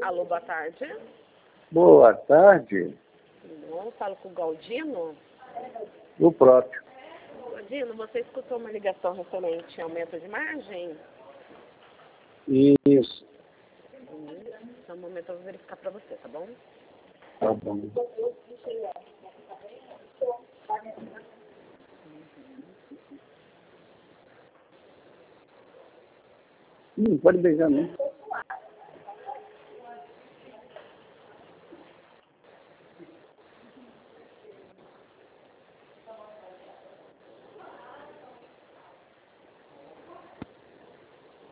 Alô, boa tarde. Boa tarde. Não, falo com o Galdino. O próprio. Galdino, você escutou uma ligação referente ao aumento de margem? Isso. Só um momento, eu vou verificar para você, tá bom? Tá bom. Não pode beijar, não.